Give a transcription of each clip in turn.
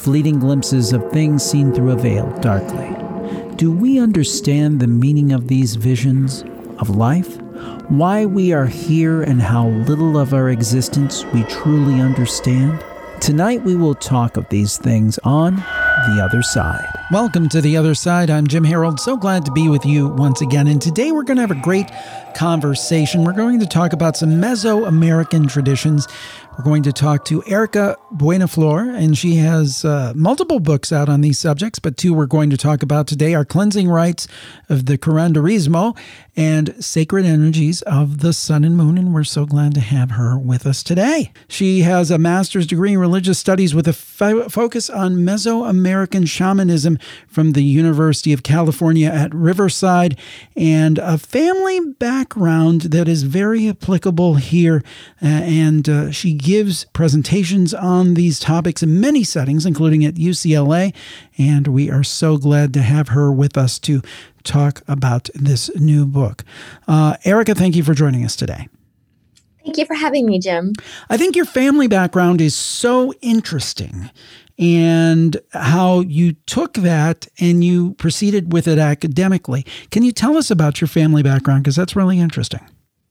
fleeting glimpses of things seen through a veil darkly. Do we understand the meaning of these visions of life? Why we are here and how little of our existence we truly understand? Tonight we will talk of these things on The Other Side. Welcome to The Other Side. I'm Jim Harold. So glad to be with you once again. And today we're going to have a great conversation. We're going to talk about some Mesoamerican traditions. We're going to talk to Erica Buenaflor, and she has multiple books out on these subjects, but two we're going to talk about today are Cleansing Rites of the Curanderismo and Sacred Energies of the Sun and Moon, and we're so glad to have her with us today. She has a master's degree in religious studies with a focus on Mesoamerican shamanism from the University of California at Riverside, and a family background that is very applicable here, and she gives presentations on these topics in many settings, including at UCLA, and we are so glad to have her with us to talk about this new book. Erica, thank you for joining us today. Thank you for having me, Jim. I think your family background is so interesting, and how you took that and you proceeded with it academically. Can you tell us about your family background? Because that's really interesting.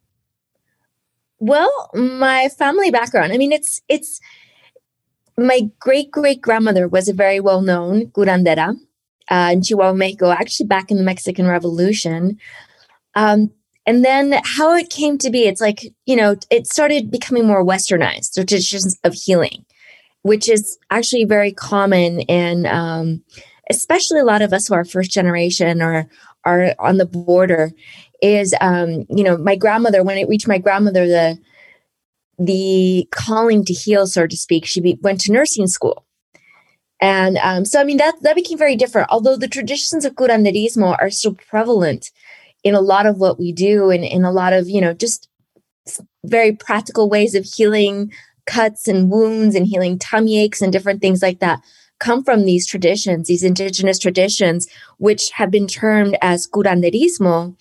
Well, my family background, it's my great-great-grandmother was a very well-known curandera in Chihuahua, Mexico, actually back in the Mexican Revolution. And then how it came to be, it's like, it started becoming more westernized, the traditions of healing, which is actually very common in, especially a lot of us who are first generation or are on the border, is, my grandmother, when it reached my grandmother, the calling to heal, so to speak, she went to nursing school. And that became very different, although the traditions of curanderismo are still prevalent in a lot of what we do and in a lot of, just very practical ways of healing cuts and wounds and healing tummy aches and different things like that come from these traditions, these indigenous traditions, which have been termed as curanderismo.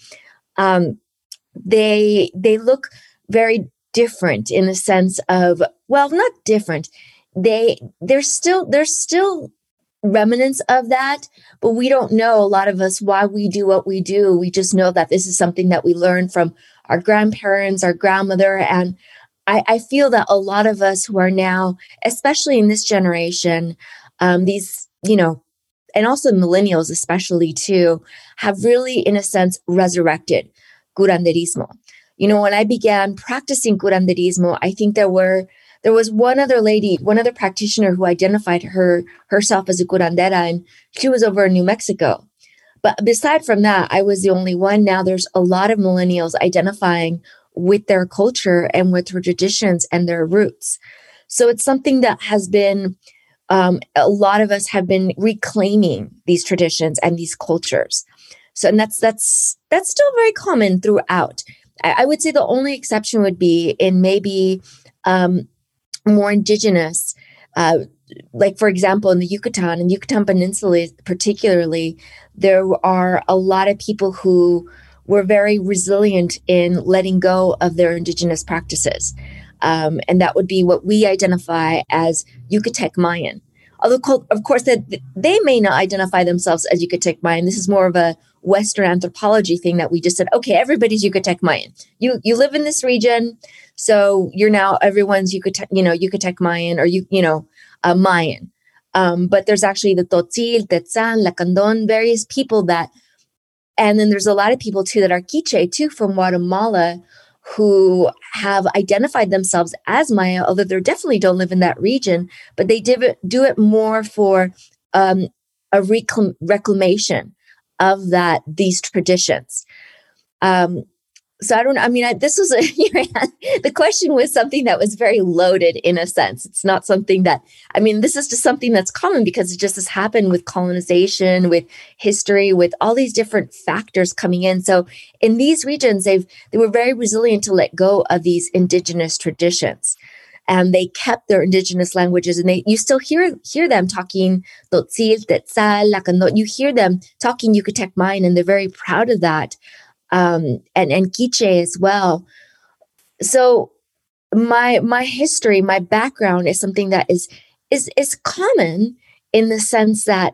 They look very different in the sense of, well, not different. There's still remnants of that, but we don't know, a lot of us, why we do what we do. We just know that this is something that we learned from our grandparents, our grandmother. And I feel that a lot of us who are now, especially in this generation, these, and also millennials especially too, have really, in a sense, resurrected curanderismo. When I began practicing curanderismo, I think there was one other practitioner who identified herself as a curandera, and she was over in New Mexico. But beside from that, I was the only one. Now there's a lot of millennials identifying with their culture and with their traditions and their roots. So it's something that has been, a lot of us have been reclaiming these traditions and these cultures. So, and that's still very common throughout. I would say the only exception would be in maybe more indigenous, like for example, in the Yucatan Peninsula particularly, there are a lot of people who were very resilient in letting go of their indigenous practices. And that would be what we identify as Yucatec Mayan. Although, of course, that they may not identify themselves as Yucatec Mayan. This is more of a Western anthropology thing that we just said, okay, everybody's Yucatec Mayan. You live in this region, so you're now everyone's Yucatec Mayan or Mayan. But there's actually the Tzotzil, Tetzan, Lacandon, various people that, and then there's a lot of people too that are Quiche too from Guatemala who have identified themselves as Maya, although they definitely don't live in that region, but they do it more for a reclamation of these traditions. So I don't know. This was the question was something that was very loaded in a sense. It's not something that, this is just something that's common because it just has happened with colonization, with history, with all these different factors coming in. So in these regions, they were very resilient to let go of these indigenous traditions. And they kept their indigenous languages, and you still hear them talking Tzotzil, Tetzal, Lacandon. You hear them talking Yucatec Mayan, and they're very proud of that. And Quiche as well. So my history, my background is something that is common in the sense that,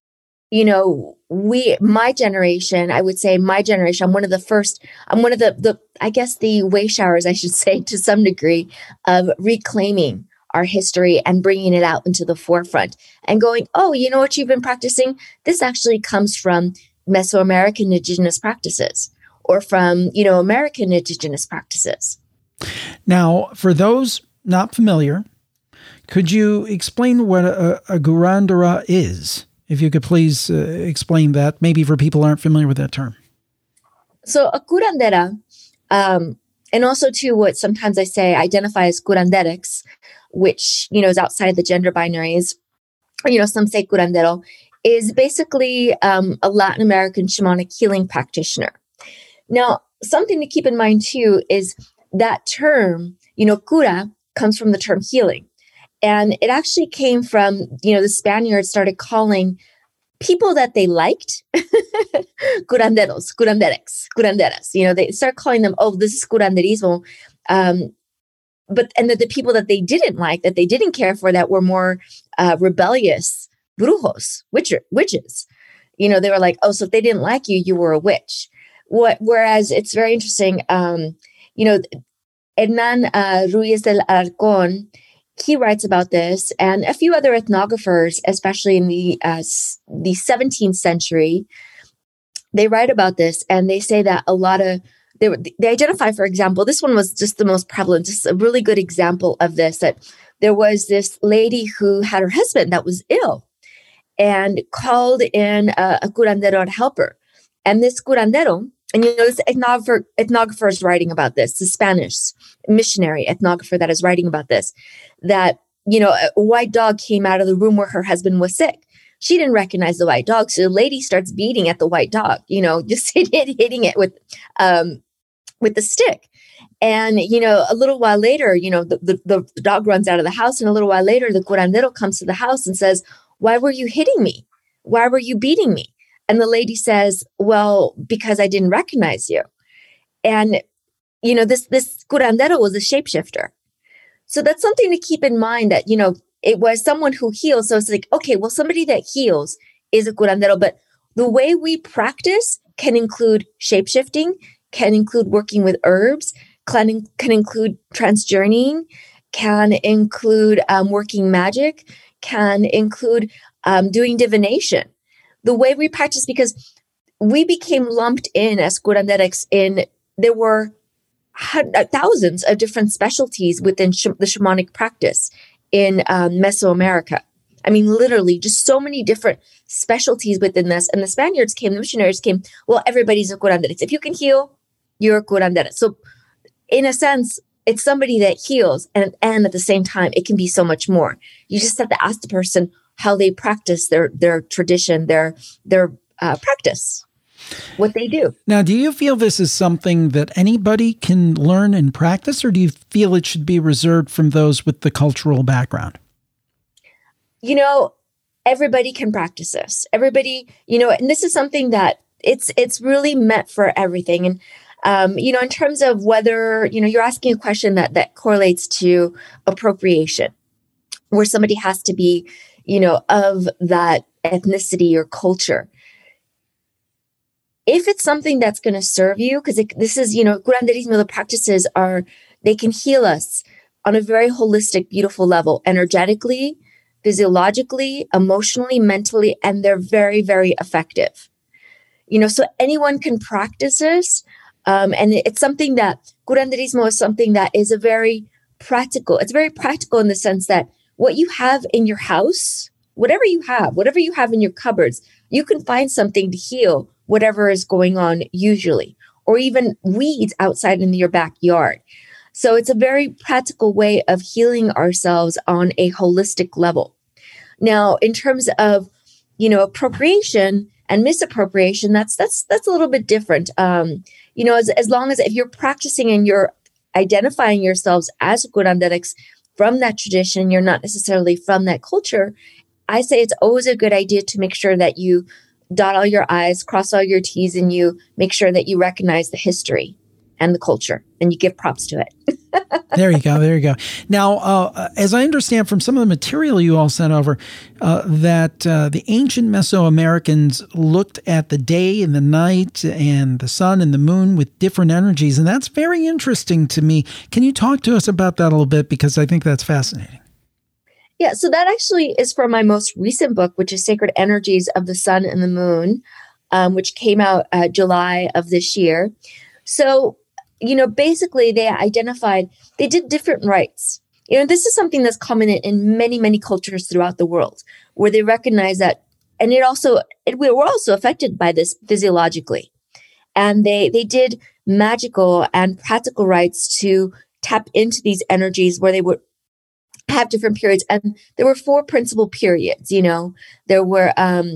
my generation, I would say my generation, I'm one of the I guess the way showers, I should say, to some degree, of reclaiming our history and bringing it out into the forefront and going, oh, you know what you've been practicing? This actually comes from Mesoamerican indigenous practices or from, American indigenous practices. Now, for those not familiar, could you explain what a curandera is? If you could please explain that, maybe for people who aren't familiar with that term. So a curandera, and also too, what sometimes I say identify as curanderex, which, is outside the gender binaries, or, some say curandero, is basically a Latin American shamanic healing practitioner. Now, something to keep in mind too is that term, cura, comes from the term healing. And it actually came from, the Spaniards started calling people that they liked curanderos, curanderas. They start calling them, oh, this is curanderismo. And that the people that they didn't like, that they didn't care for, that were more rebellious, brujos, witches. They were like, oh, so if they didn't like you, you were a witch. Whereas it's very interesting, Hernan Ruiz del Alarcón, he writes about this, and a few other ethnographers, especially in the 17th century, they write about this, and they say that a lot of they identify, for example, this one was just the most prevalent, just a really good example of this, that there was this lady who had her husband that was ill and called in a curandero to help her. And this curandero, and this ethnographer is writing about this, the Spanish missionary ethnographer that is writing about this, that, a white dog came out of the room where her husband was sick. She didn't recognize the white dog. So the lady starts beating at the white dog, just hitting it with the stick. And, a little while later, the dog runs out of the house. And a little while later, the curandero comes to the house and says, why were you hitting me? Why were you beating me? And the lady says, well, because I didn't recognize you. And, this curandero was a shapeshifter. So that's something to keep in mind, that, it was someone who heals. So it's like, okay, well, somebody that heals is a curandero, but the way we practice can include shapeshifting, can include working with herbs, can include transjourneying, can include working magic, can include doing divination. The way we practice, because we became lumped in as curanderex there were thousands of different specialties within the shamanic practice in Mesoamerica. I mean, literally just so many different specialties within this. And the missionaries came, well, everybody's a curanderex. If you can heal, you're a curanderex. So in a sense, it's somebody that heals. And at the same time, it can be so much more. You just have to ask the person how they practice their tradition, their practice, what they do. Now, do you feel this is something that anybody can learn and practice, or do you feel it should be reserved from those with the cultural background? Everybody can practice this. Everybody, and this is something that it's really meant for everything. And, in terms of whether, you're asking a question that correlates to appropriation, where somebody has to be, of that ethnicity or culture. If it's something that's going to serve you, because this is, curanderismo, the practices they can heal us on a very holistic, beautiful level, energetically, physiologically, emotionally, mentally, and they're very, very effective. So anyone can practice this. And it's something that curanderismo is something that is it's very practical in the sense that what you have in your house, whatever you have in your cupboards, you can find something to heal whatever is going on usually, or even weeds outside in your backyard. So it's a very practical way of healing ourselves on a holistic level. Now, in terms of, appropriation and misappropriation, that's a little bit different. As long as if you're practicing and you're identifying yourselves as curanderex from that tradition, you're not necessarily from that culture, I say it's always a good idea to make sure that you dot all your I's, cross all your T's, and you make sure that you recognize the history. and the culture, and you give props to it. There you go. There you go. Now, as I understand from some of the material you all sent over, that the ancient Mesoamericans looked at the day and the night and the sun and the moon with different energies. And that's very interesting to me. Can you talk to us about that a little bit? Because I think that's fascinating. Yeah, so that actually is from my most recent book, which is Sacred Energies of the Sun and the Moon, which came out July of this year. So, basically they did different rites. This is something that's common in many, many cultures throughout the world, where they recognize that, and we're also affected by this physiologically. And they did magical and practical rites to tap into these energies where they would have different periods. And there were 4 principal periods. There were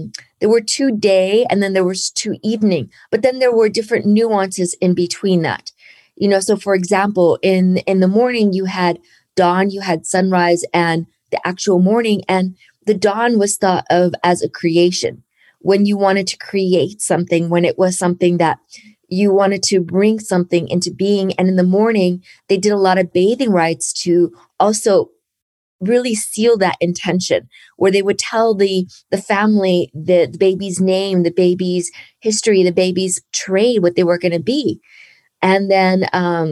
2 day, and then there was 2 evening, but then there were different nuances in between that. So for example, in the morning you had dawn, you had sunrise, and the actual morning. And the dawn was thought of as a creation, when you wanted to create something, when it was something that you wanted to bring something into being. And in the morning, they did a lot of bathing rites to also really seal that intention, where they would tell the family the baby's name, the baby's history, the baby's trade, what they were going to be. And then,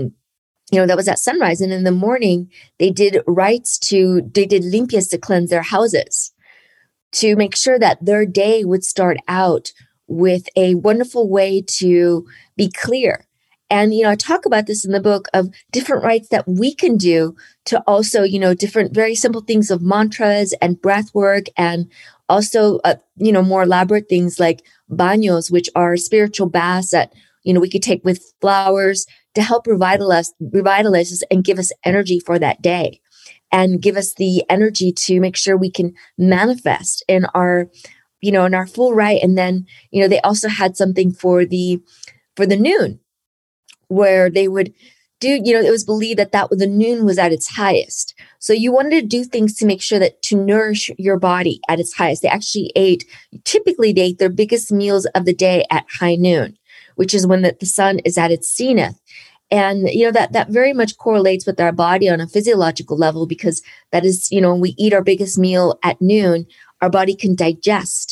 that was at sunrise. And in the morning, they did limpias to cleanse their houses, to make sure that their day would start out with a wonderful way to be clear. And, I talk about this in the book of different rites that we can do to also, different very simple things of mantras and breath work, and also, more elaborate things like baños, which are spiritual baths that, we could take with flowers to help revitalize us and give us energy for that day, and give us the energy to make sure we can manifest in our full right. And then, they also had something for the noon, where they would do, it was believed that the noon was at its highest. So you wanted to do things to make sure that to nourish your body at its highest. They typically ate their biggest meals of the day at high noon, which is when the sun is at its zenith. And, that very much correlates with our body on a physiological level, because that is, when we eat our biggest meal at noon, our body can digest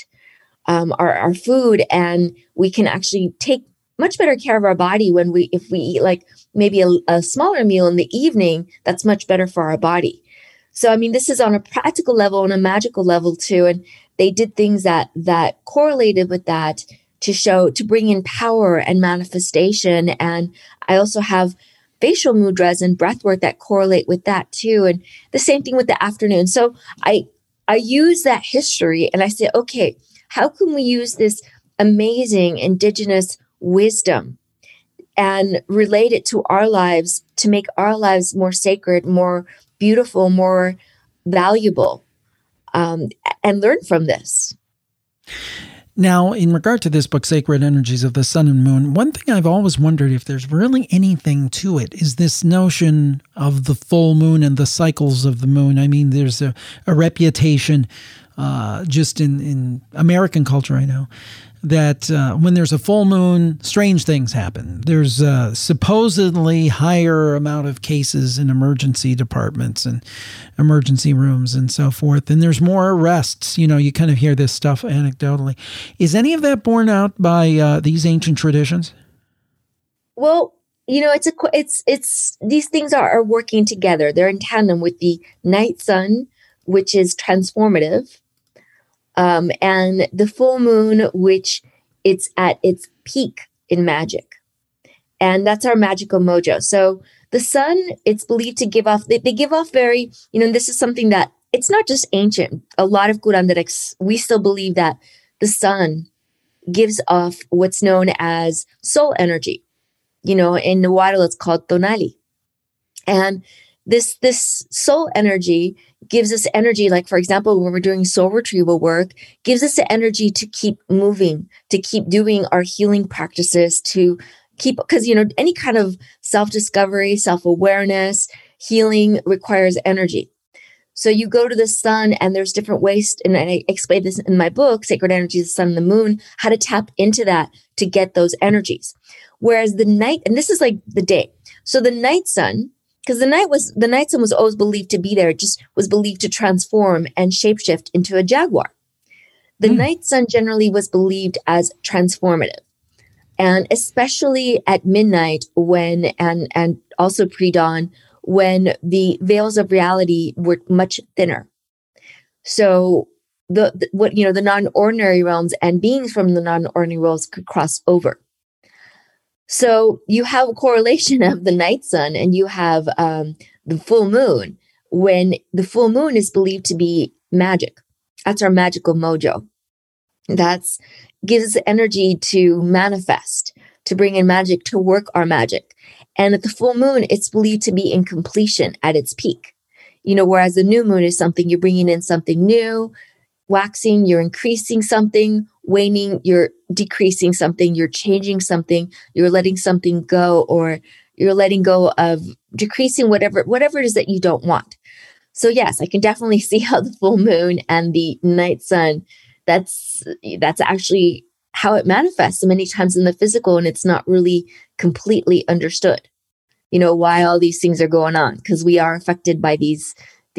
our food, and we can actually take much better care of our body if we eat like maybe a smaller meal in the evening. That's much better for our body. So, this is on a practical level and a magical level too. And they did things that correlated with that to bring in power and manifestation. And I also have facial mudras and breath work that correlate with that too. And the same thing with the afternoon. So I use that history and I say, okay, how can we use this amazing indigenous wisdom and relate it to our lives to make our lives more sacred, more beautiful, more valuable, and learn from this. Now, in regard to this book, Sacred Energies of the Sun and Moon, one thing I've always wondered if there's really anything to it is this notion of the full moon and the cycles of the moon. There's a reputation just in American culture, I know, that when there's a full moon, strange things happen. There's a supposedly higher amount of cases in emergency departments and emergency rooms and so forth. And there's more arrests. You kind of hear this stuff anecdotally. Is any of that borne out by these ancient traditions? Well, it's these things are working together. They're in tandem with the night sun, which is transformative. And the full moon, which it's at its peak in magic. And that's our magical mojo. So the sun, it's believed to give off, they give off very, this is something that it's not just ancient. A lot of curanderos, we still believe that the sun gives off what's known as soul energy. In Nahuatl, it's called tonali. And this soul energy gives us energy, like, for example, when we're doing soul retrieval work, gives us the energy to keep moving, to keep doing our healing practices, to keep, because, any kind of self-discovery, self-awareness, healing requires energy. So you go to the sun, and there's different ways, and I explain this in my book, Sacred Energies, the Sun and the Moon, how to tap into that to get those energies. Whereas the night, and this is like the day. So the night sun, because the night sun was always believed to be there, it just was believed to transform and shapeshift into a jaguar. The night sun generally was believed as transformative. And especially at midnight when, and also pre-dawn, when the veils of reality were much thinner. So the non-ordinary realms and beings from the non-ordinary realms could cross over. So you have a correlation of the night sun, and you have the full moon, when the full moon is believed to be magic. That's our magical mojo. That's gives us energy to manifest, to bring in magic, to work our magic. And at the full moon, it's believed to be in completion at its peak. Whereas the new moon is something you're bringing in something new, waxing, you're increasing something, waning, you're decreasing something, you're changing something, you're letting something go, or you're letting go of decreasing whatever it is that you don't want. So yes, I can definitely see how the full moon and the night sun, that's actually how it manifests many times in the physical, and it's not really completely understood, why all these things are going on, because we are affected by these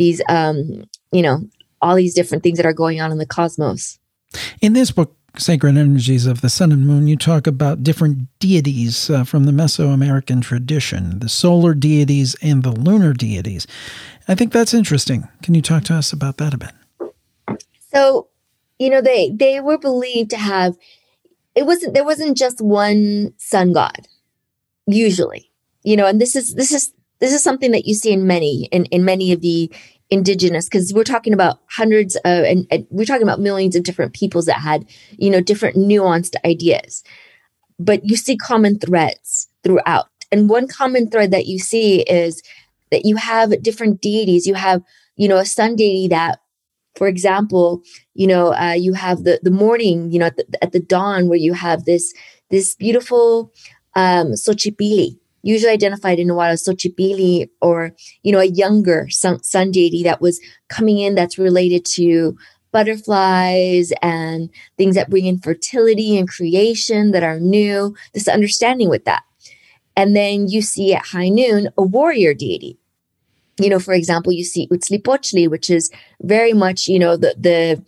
all these different things that are going on in the cosmos. In this book, Sacred Energies of the Sun and Moon, you talk about different deities from the Mesoamerican tradition, the solar deities and the lunar deities. I think that's interesting. Can you talk to us about that a bit? So, they were believed to have, there wasn't just one sun god, usually, and this is something that you see in many of the indigenous, because we're talking about hundreds of, and we're talking about millions of different peoples that had, different nuanced ideas, but you see common threads throughout. And one common thread that you see is that you have different deities. You have, a sun deity that, for example, you have the morning, at the dawn, where you have this beautiful Xochipilli, usually identified in Nahuatl as Xochipilli, or, a younger sun deity that was coming in, that's related to butterflies and things that bring in fertility and creation that are new, this understanding with that. And then you see at high noon a warrior deity. For example, you see Huitzilopochtli, which is very much, the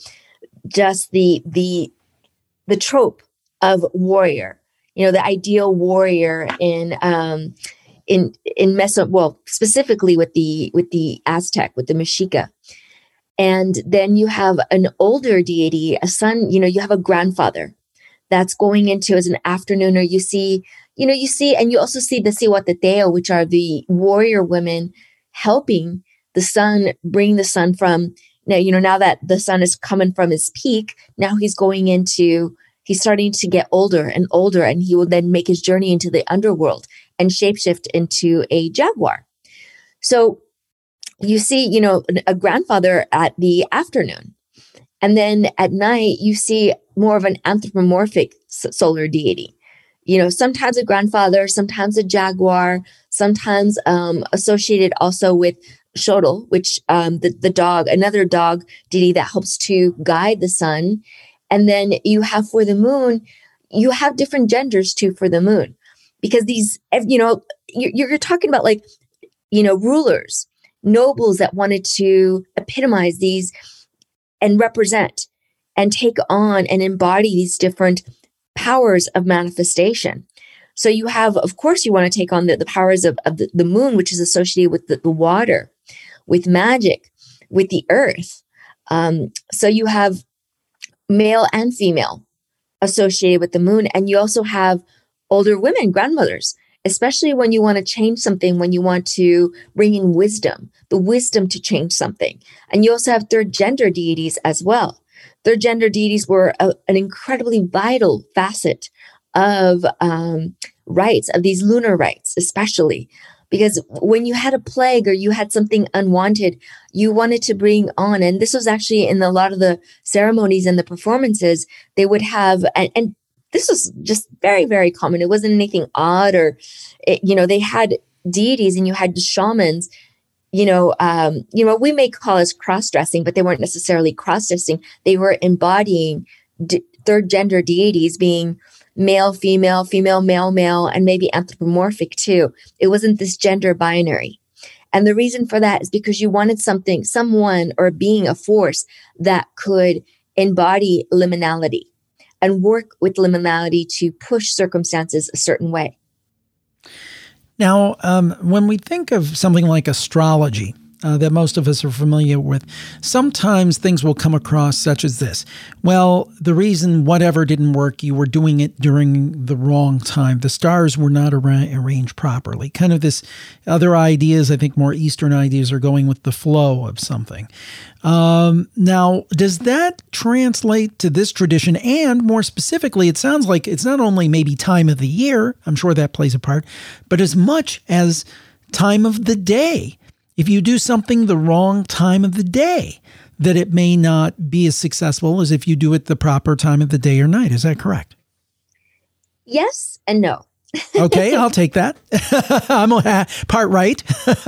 trope of warrior, the ideal warrior in specifically with the Aztec, with the Mexica. And then you have an older deity, a son, you have a grandfather that's going into as an afternooner. You see, and you also see the Cihuateteo, which are the warrior women helping the sun, bring the sun from, now that the sun is coming from his peak, now he's starting to get older and older, and he will then make his journey into the underworld and shapeshift into a jaguar. So you see, a grandfather at the afternoon. And then at night, you see more of an anthropomorphic solar deity. Sometimes a grandfather, sometimes a jaguar, sometimes associated also with Xotl, which the dog, another dog deity that helps to guide the sun. And then you have for the moon, you have different genders too for the moon, because these, you're talking about rulers, nobles that wanted to epitomize these and represent and take on and embody these different powers of manifestation. So you have, of course, you want to take on the powers of the moon, which is associated with the water, with magic, with the earth. So you have male and female associated with the moon. And you also have older women, grandmothers, especially when you want to change something, when you want to bring in wisdom, the wisdom to change something. And you also have third gender deities as well. Third gender deities were an incredibly vital facet of rites, of these lunar rites, especially because when you had a plague or you had something unwanted, you wanted to bring on, and this was actually in a lot of the ceremonies and the performances, they would have, and this was just very, very common. It wasn't anything odd or, they had deities and you had shamans we may call us cross-dressing, but they weren't necessarily cross-dressing. They were embodying third gender deities, being male, female, female, male, male, and maybe anthropomorphic too. It wasn't this gender binary. And the reason for that is because you wanted someone or a being, a force that could embody liminality and work with liminality to push circumstances a certain way. Now, when we think of something like astrology, that most of us are familiar with, sometimes things will come across such as this. Well, the reason whatever didn't work, you were doing it during the wrong time. The stars were not arranged properly. Kind of this other ideas, I think more Eastern ideas, are going with the flow of something. Now, does that translate to this tradition? And more specifically, it sounds like it's not only maybe time of the year, I'm sure that plays a part, but as much as time of the day. If you do something the wrong time of the day, that it may not be as successful as if you do it the proper time of the day or night. Is that correct? Yes and no. Okay, I'll take that. I'm part right.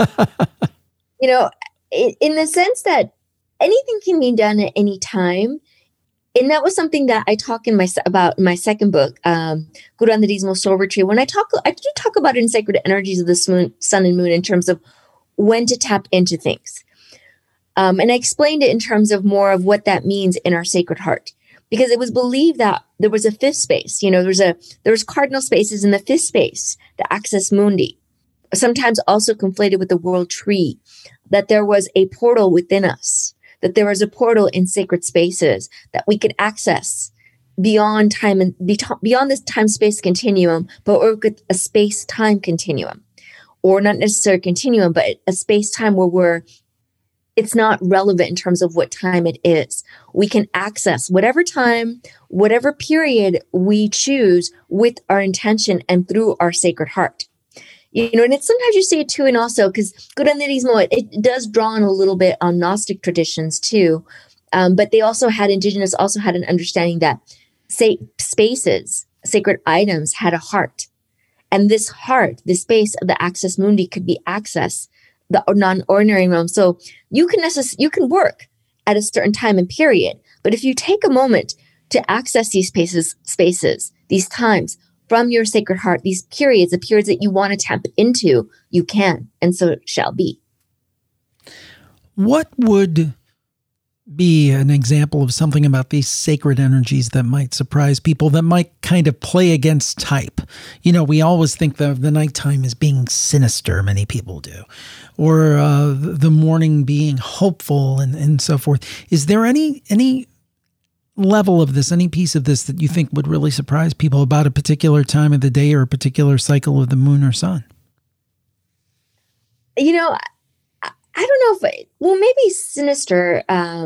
In the sense that anything can be done at any time. And that was something that I talk about in my second book, Curanderismo Soul Retreat. I do talk about it in Sacred Energies of the Sun and Moon in terms of when to tap into things. And I explained it in terms of more of what that means in our sacred heart, because it was believed that there was a fifth space. There's cardinal spaces in the fifth space, the Axis Mundi, sometimes also conflated with the world tree, that there was a portal within us, that there was a portal in sacred spaces that we could access beyond time and beyond this time-space continuum, but work with a space-time continuum. Or not necessarily continuum, but a space-time where it's not relevant in terms of what time it is. We can access whatever time, whatever period we choose with our intention and through our sacred heart. And it's sometimes you see it too, and also because Curanderismo, it does draw on a little bit on Gnostic traditions too, but Indigenous also had an understanding that spaces, sacred items had a heart. And this heart, the space of the Axis Mundi could be accessed, the non-ordinary realm. So you can work at a certain time and period. But if you take a moment to access these spaces, these times from your sacred heart, these periods, the periods that you want to tap into, you can. And so it shall be. What would be an example of something about these sacred energies that might surprise people, that might kind of play against type? We always think of the nighttime as being sinister, many people do, or the morning being hopeful and so forth. Is there any level of this, any piece of this that you think would really surprise people about a particular time of the day or a particular cycle of the moon or sun? I don't know if maybe sinister.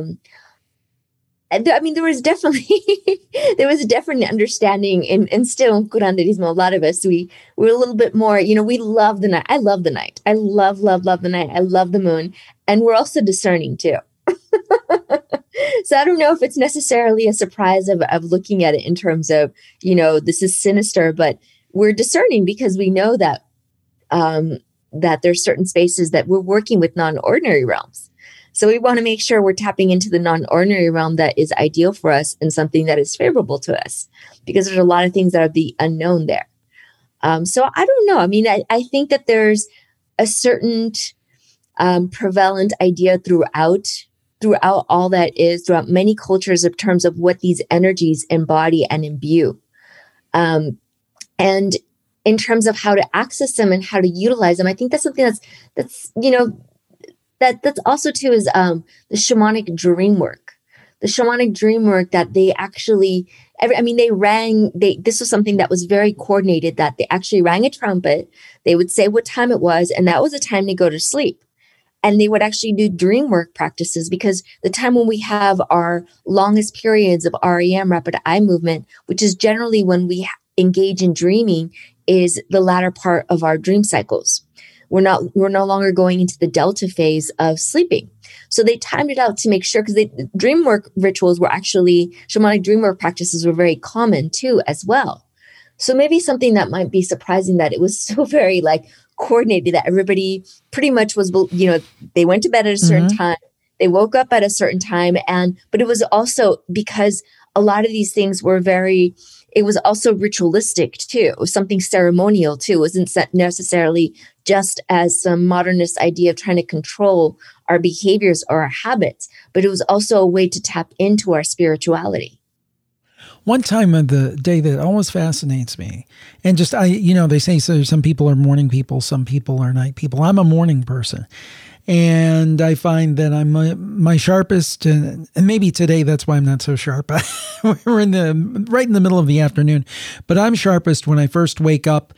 There was a definite understanding and still in Curanderismo, a lot of us, we're a little bit more, we love the night. I love the night. I love the night. I love the moon. And we're also discerning too. So I don't know if it's necessarily a surprise of looking at it in terms of, this is sinister, but we're discerning because we know that, that there's certain spaces that we're working with non-ordinary realms. So we want to make sure we're tapping into the non-ordinary realm that is ideal for us and something that is favorable to us, because there's a lot of things that are the unknown there. So I don't know. I think that there's a certain prevalent idea throughout all that is, throughout many cultures in terms of what these energies embody and imbue. And in terms of how to access them and how to utilize them, I think that's something that's also too is the shamanic dream work. The shamanic dream work that they actually, this was something that was very coordinated, that they actually rang a trumpet. They would say what time it was, and that was a time to go to sleep. And they would actually do dream work practices, because the time when we have our longest periods of REM, rapid eye movement, which is generally when we engage in dreaming, is the latter part of our dream cycles. We're no longer going into the delta phase of sleeping. So they timed it out to make sure, because dream work rituals were actually, shamanic dream work practices were very common too as well. So maybe something that might be surprising, that it was so very coordinated, that everybody pretty much was, they went to bed at a certain time. They woke up at a certain time. But it was also because a lot of these things were it was also ritualistic too. It was something ceremonial too. It wasn't necessarily just as some modernist idea of trying to control our behaviors or our habits, but it was also a way to tap into our spirituality. One time of the day that always fascinates me, and just, they say so some people are morning people, some people are night people. I'm a morning person. And I find that I'm my sharpest, and maybe today that's why I'm not so sharp. We're right in the middle of the afternoon, but I'm sharpest when I first wake up.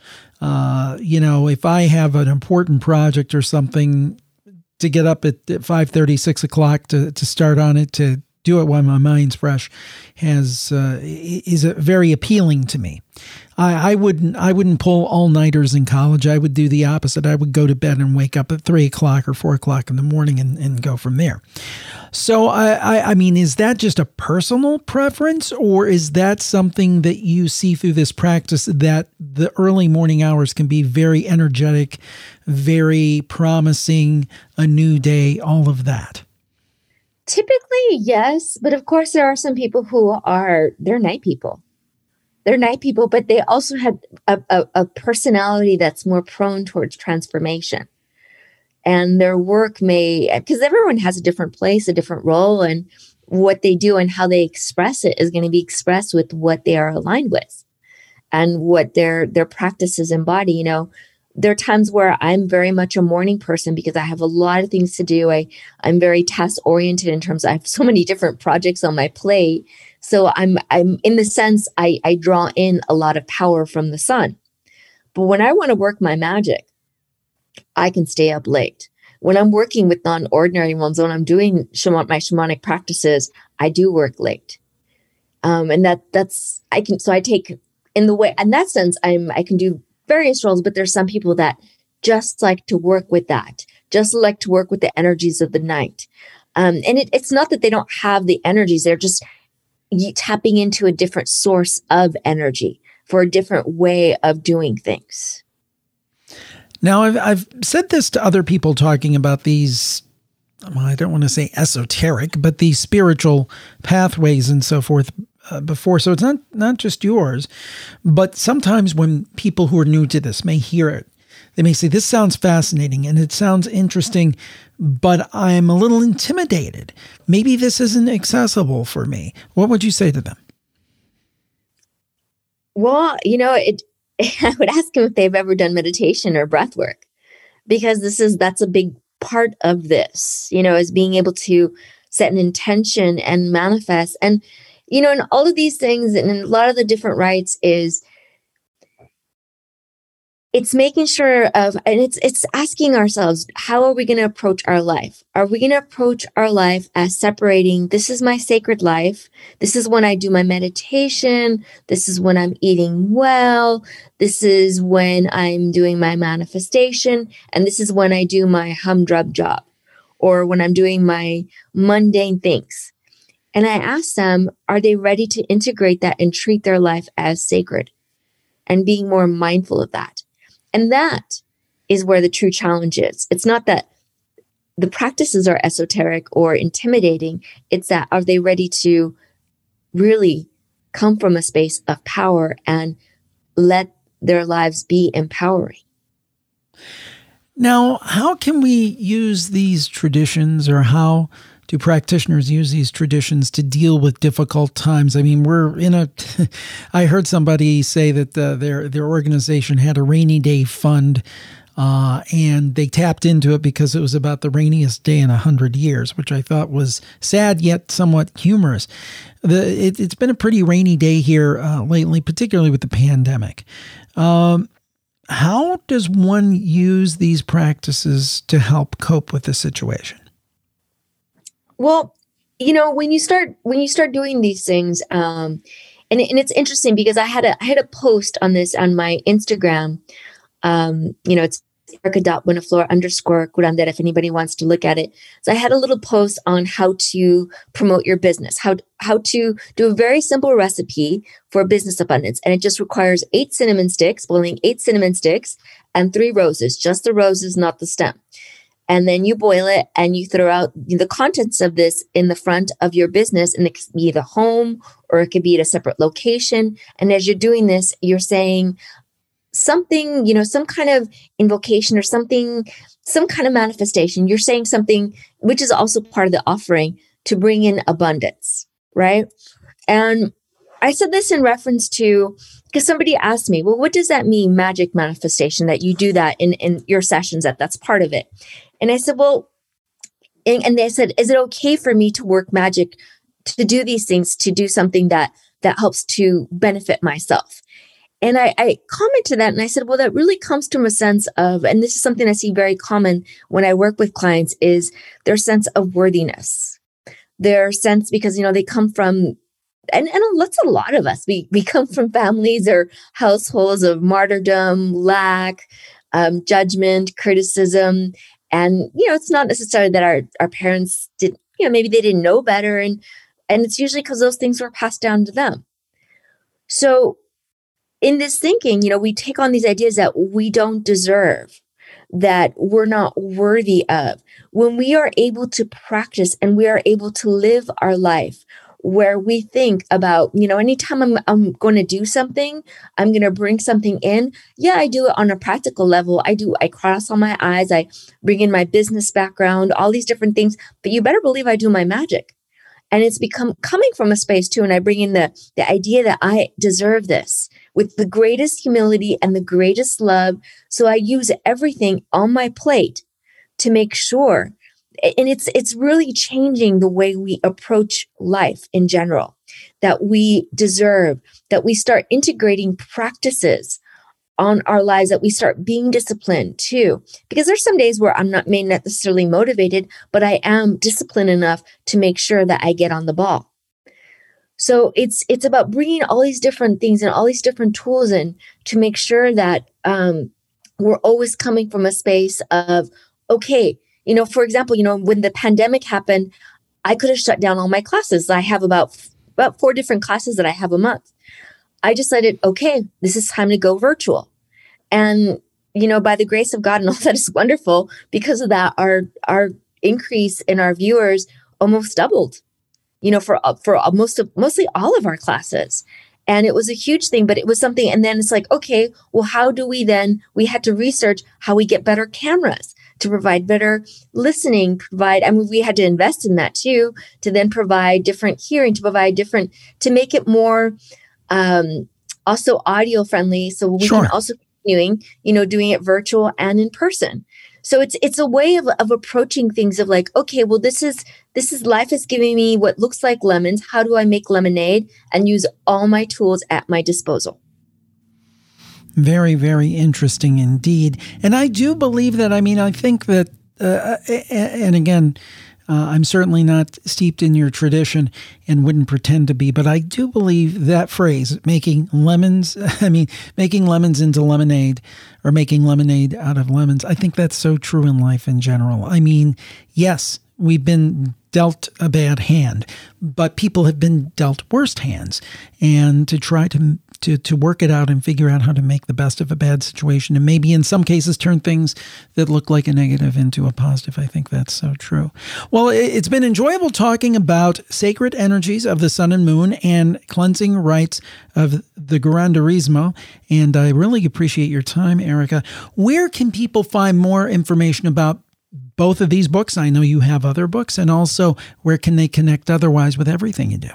If I have an important project or something, to get up at 5:30, 6 o'clock to start on it, to do it while my mind's fresh, is very appealing to me. I wouldn't pull all-nighters in college. I would do the opposite. I would go to bed and wake up at 3 o'clock or 4 o'clock in the morning and go from there. So, I mean, is that just a personal preference, or is that something that you see through this practice, that the early morning hours can be very energetic, very promising, a new day, all of that? Typically, yes. But of course, there are some people they're night people. They're night people, but they also have a personality that's more prone towards transformation. And their work because everyone has a different place, a different role, and what they do and how they express it is going to be expressed with what they are aligned with and what their practices embody. There are times where I'm very much a morning person because I have a lot of things to do. I'm very task oriented in terms of I have so many different projects on my plate. So I'm in the sense I draw in a lot of power from the sun. But when I want to work my magic, I can stay up late. When I'm working with non-ordinary ones, when I'm doing my shamanic practices, I do work late. And I take in the way, in that sense, I can do various roles, but there's some people that just like to work with that, just like to work with the energies of the night. And it's not that they don't have the energies, they're just tapping into a different source of energy for a different way of doing things. Now, I've said this to other people talking about these, well, I don't want to say esoteric, but these spiritual pathways and so forth before. So it's not just yours, but sometimes when people who are new to this may hear it, they may say, this sounds fascinating and it sounds interesting, but I'm a little intimidated. Maybe this isn't accessible for me. What would you say to them? Well, I would ask them if they've ever done meditation or breath work, because that's a big part of this, is being able to set an intention and manifest. And, and all of these things and in a lot of the different rites it's making sure and it's asking ourselves, how are we going to approach our life? Are we going to approach our life as separating, this is my sacred life. This is when I do my meditation. This is when I'm eating well. This is when I'm doing my manifestation. And this is when I do my humdrum job or when I'm doing my mundane things. And I ask them, are they ready to integrate that and treat their life as sacred and being more mindful of that? And that is where the true challenge is. It's not that the practices are esoteric or intimidating. It's that, are they ready to really come from a space of power and let their lives be empowering? Now, how can we use these traditions, or how do practitioners use these traditions to deal with difficult times? I mean, I heard somebody say that their organization had a rainy day fund, and they tapped into it because it was about the rainiest day in 100 years, which I thought was sad yet somewhat humorous. It's been a pretty rainy day here lately, particularly with the pandemic. How does one use these practices to help cope with the situation? Well, when you start doing these things, and it's interesting because I had a post on this on my Instagram. It's Erica.Buenaflor_curandera if anybody wants to look at it. So I had a little post on how to promote your business, how to do a very simple recipe for business abundance. And it just requires 8 cinnamon sticks, boiling 8 cinnamon sticks and 3 roses, just the roses, not the stem. And then you boil it and you throw out the contents of this in the front of your business. And it could be the home or it could be at a separate location. And as you're doing this, you're saying something, some kind of invocation or something, some kind of manifestation. You're saying something, which is also part of the offering to bring in abundance, right? And I said this in reference to, because somebody asked me, well, what does that mean, magic manifestation, that you do that in your sessions, that's part of it? And I said, well, and they said, is it okay for me to work magic, to do these things, to do something that helps to benefit myself? And I commented that and I said, well, that really comes from a sense of, and this is something I see very common when I work with clients, is their sense of worthiness, their sense, because, they come from, and that's a lot of us, we come from families or households of martyrdom, lack, judgment, criticism. And, it's not necessarily that our parents did, maybe they didn't know better. And it's usually because those things were passed down to them. So in this thinking, we take on these ideas that we don't deserve, that we're not worthy of. When we are able to practice and we are able to live our life where we think about, anytime I'm going to do something, I'm going to bring something in. Yeah, I do it on a practical level. I cross all my I's. I bring in my business background, all these different things, but you better believe I do my magic. And it's coming from a space too. And I bring in the idea that I deserve this with the greatest humility and the greatest love. So I use everything on my plate to make sure. And it's really changing the way we approach life in general, that we deserve, that we start integrating practices on our lives, that we start being disciplined too. Because there's some days where I'm not necessarily motivated, but I am disciplined enough to make sure that I get on the ball. So it's about bringing all these different things and all these different tools in to make sure that we're always coming from a space of, okay, for example, when the pandemic happened, I could have shut down all my classes. I have about 4 different classes that I have a month. I decided, okay, this is time to go virtual. And, by the grace of God and all that is wonderful, because of that, our increase in our viewers almost doubled, for mostly all of our classes. And it was a huge thing, but it was something. And then it's like, okay, well, how do we had to research how we get better cameras to provide better listening, we had to invest in that too, to then provide different hearing, to make it more also audio friendly. So we can also continuing, doing it virtual and in person. So it's a way of approaching things of like, okay, well, this is life is giving me what looks like lemons. How do I make lemonade and use all my tools at my disposal? Very, very interesting indeed. And I do believe that, I think that, and again, I'm certainly not steeped in your tradition and wouldn't pretend to be, but I do believe that phrase, making lemons into lemonade or making lemonade out of lemons. I think that's so true in life in general. Yes, we've been dealt a bad hand, but people have been dealt worse hands. And to try to work it out and figure out how to make the best of a bad situation, and maybe in some cases turn things that look like a negative into a positive. I think that's so true. Well, it's been enjoyable talking about sacred energies of the sun and moon and cleansing rites of the curanderismo, and I really appreciate your time, Erica. Where can people find more information about both of these books? I know you have other books, and also where can they connect otherwise with everything you do?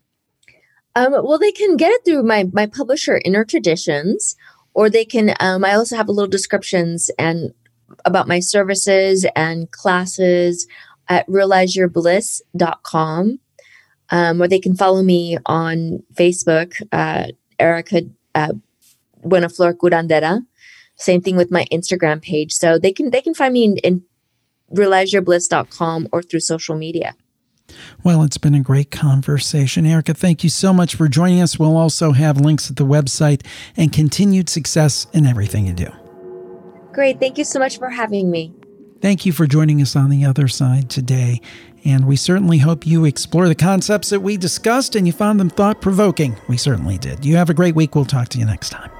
Well, they can get it through my publisher, Inner Traditions, or they can, I also have a little descriptions and about my services and classes at realizeyourbliss.com, or they can follow me on Facebook, Erica Buenaflor Curandera. Same thing with my Instagram page. So they can find me in realizeyourbliss.com or through social media. Well, it's been a great conversation. Erica, thank you so much for joining us. We'll also have links at the website and continued success in everything you do. Great. Thank you so much for having me. Thank you for joining us on the other side today. And we certainly hope you explore the concepts that we discussed and you found them thought-provoking. We certainly did. You have a great week. We'll talk to you next time.